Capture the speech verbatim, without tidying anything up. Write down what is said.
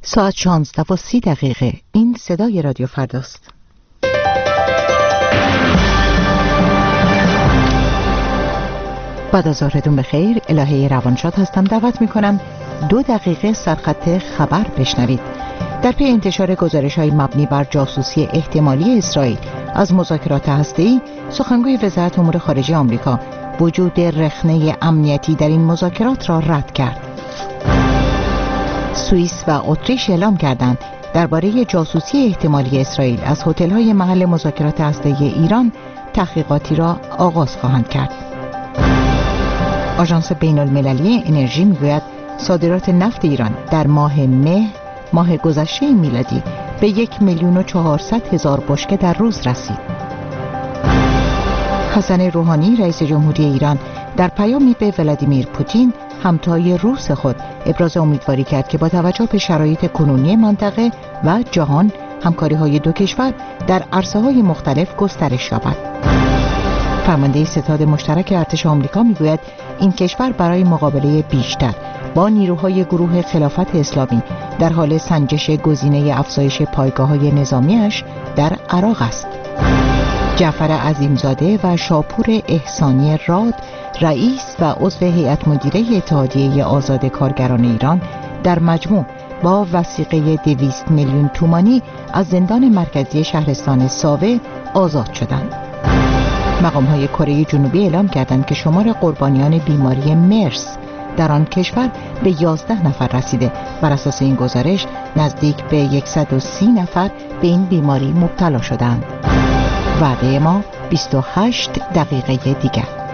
ساعت شانزده و سی دقیقه. این صدای رادیو فرداست. بعد از ظهرتون بخیر. الهه روانشاد هستم. دعوت میکنم دو دقیقه سرخط خبر بشنوید. در پی انتشار گزارش‌های مبنی بر جاسوسی احتمالی اسرائیل از مذاکرات هسته‌ای، سخنگوی وزارت امور خارجه آمریکا وجود رخنه امنیتی در این مذاکرات را رد کرد. سوئیس و اتریش اعلام کردند درباره جاسوسی احتمالی اسرائیل از هتل‌های محل مذاکرات هسته‌ای ایران تحقیقاتی را آغاز خواهند کرد. آژانس بین‌المللی انرژی میگوید صادرات نفت ایران در ماه مه ماه گذشته میلادی به یک میلیون و چهارصد هزار بشکه در روز رسید. حسن روحانی رئیس جمهوری ایران در پیامی به ولادیمیر پوتین همتای روس خود ابراز امیدواری کرد که با توجه به شرایط کنونی منطقه و جهان همکاری‌های دو کشور در عرصه‌های مختلف گسترش یابد. فرمانده ستاد مشترک ارتش آمریکا میگوید این کشور برای مقابله بیشتر با نیروهای گروه خلافت اسلامی در حال سنجش گزینه افزایش پایگاه‌های نظامیش در عراق است. جعفر عظیمزاده و شاپور احسانی راد رئیس و عضو هیئت مدیره اتحادیه آزاد کارگران ایران در مجموع با وثیقه دویست میلیون تومانی از زندان مرکزی شهرستان ساوه آزاد شدند. مقام‌های کره جنوبی اعلام کردند که شمار قربانیان بیماری مرس در آن کشور به یازده نفر رسیده. بر اساس این گزارش نزدیک به صد و سی نفر به این بیماری مبتلا شدند. وعده ما بیست و هشت دقیقه دیگر.